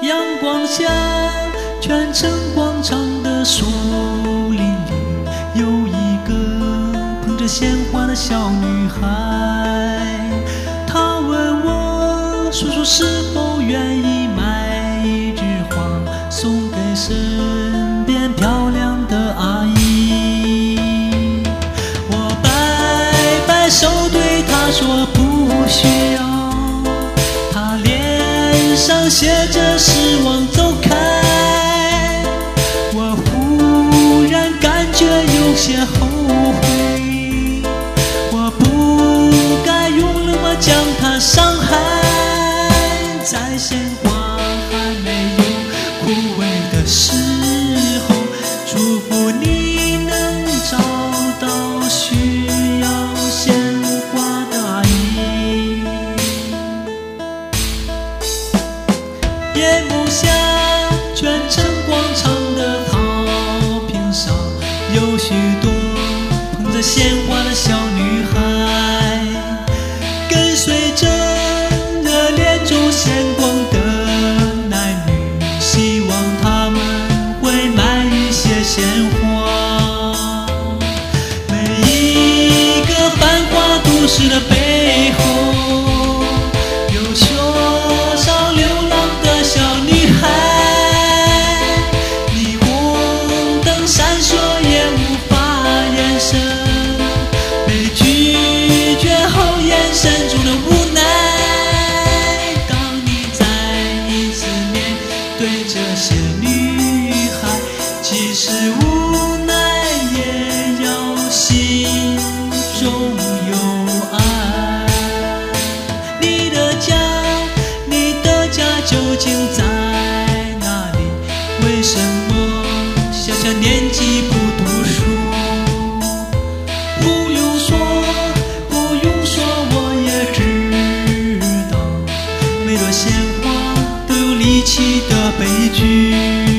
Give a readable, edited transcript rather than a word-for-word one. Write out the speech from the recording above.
阳光下，全城广场的树林里，有一个捧着鲜花的小女孩。她问我，叔叔是否愿意买一枝花送给身边漂亮的阿姨。我摆摆手对她说不需要，她脸上写着失望走开。我忽然感觉有些后悔，我不该用那么将她伤害。在鲜花还没有枯萎的时候，祝福你能找到需要鲜花的阿姨。夜幕下，全城广场的草坪上，有许多捧着鲜花的小女孩，跟随着热烈中鲜光的男女，希望他们会买一些鲜花。每一个繁华都市的背后，有多少流浪的小女孩，霓虹灯闪烁也无法延伸，被拒绝后眼神中的无奈。当你再一次面对这些女孩，即使无奈也要心中有爱。你的家究竟在哪里？为什么小小年纪不读书？不用说，我也知道，每朵鲜花都有离奇的悲剧。